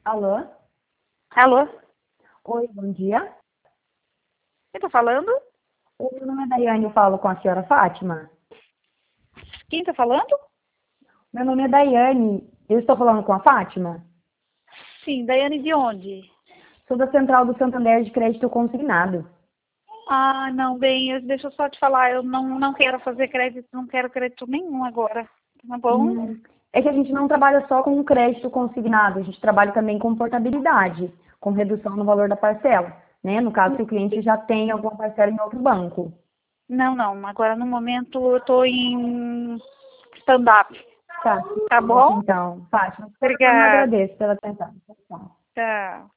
Alô? Alô? Oi, bom dia. Quem tá falando? O meu nome é Daiane, eu falo com a senhora Fátima. Quem tá falando? Meu nome é Daiane, eu estou falando com a Fátima? Sim, Daiane de onde? Sou da Central do Santander de Crédito Consignado. Ah, não, bem, deixa eu só te falar, eu não quero fazer crédito, não quero crédito nenhum agora, tá bom? É que a gente não trabalha só com crédito consignado, a gente trabalha também com portabilidade, com redução no valor da parcela, né? No caso, se o cliente já tem alguma parcela em outro banco. Não, agora no momento eu tô em stand-up, Tá, tá bom? então, Fátima, eu Obrigada, agradeço pela atenção. Tchau, tchau. tchau.